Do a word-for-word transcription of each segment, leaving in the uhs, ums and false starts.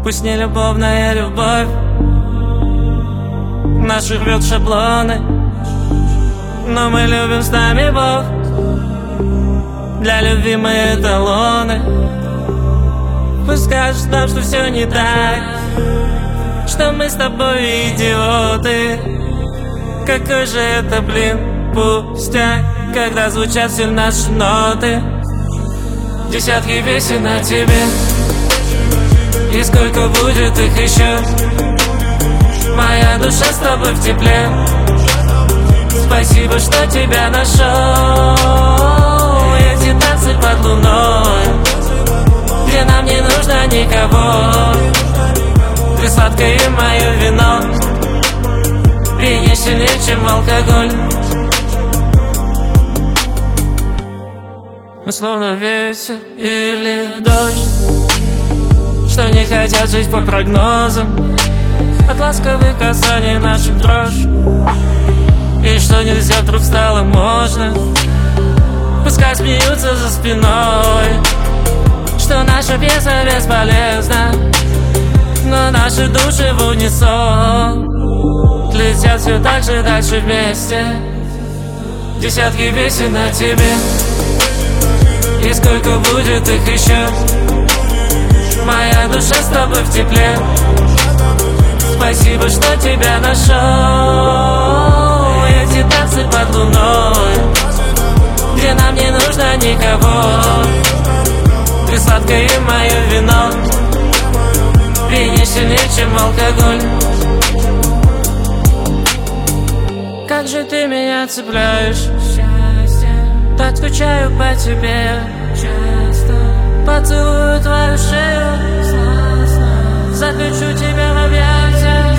Пусть не любовная любовь наши рвет шаблоны, но мы любим, с нами Бог. Для любви мы эталоны. Пусть скажешь нам, что все не так, что мы с тобой идиоты. Какой же это, блин, пустяк, когда звучат все наши ноты. Десятки песен о тебе, и сколько будет их еще. Моя душа с тобой в тепле. Спасибо, что тебя нашел. Эти танцы под луной, где нам не нужно никого. Ты сладкое мое вино, пьянее сильнее, чем алкоголь. Мы словно ветер или дождь, что не хотят жить по прогнозам. От ласковых касаний наших дрожь, и что нельзя вдруг стало можно. Пускай смеются за спиной, что наша песня бесполезна, но наши души в унисон летят все так же дальше вместе. Десятки песен о тебе, и сколько будет их еще. Моя душа с тобой в тепле. Спасибо, что тебя нашел. Эти танцы под луной, где нам не нужно никого. Ты сладкое мое вино, пьянее сильнее, чем алкоголь. Как же ты меня цепляешь, так скучаю по тебе. Поцелую твою шею, заключу тебя в объятия.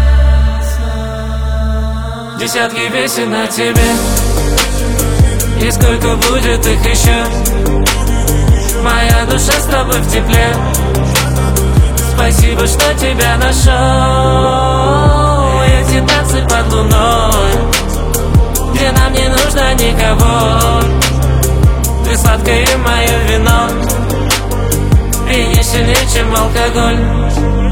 Десятки песен о тебе, и сколько будет их еще. Моя душа с тобой в тепле. Спасибо, что тебя нашел. Эти танцы под луной, где нам не нужно никого. Ты сладкое мое вино, пьянее сильнее, чем алкоголь.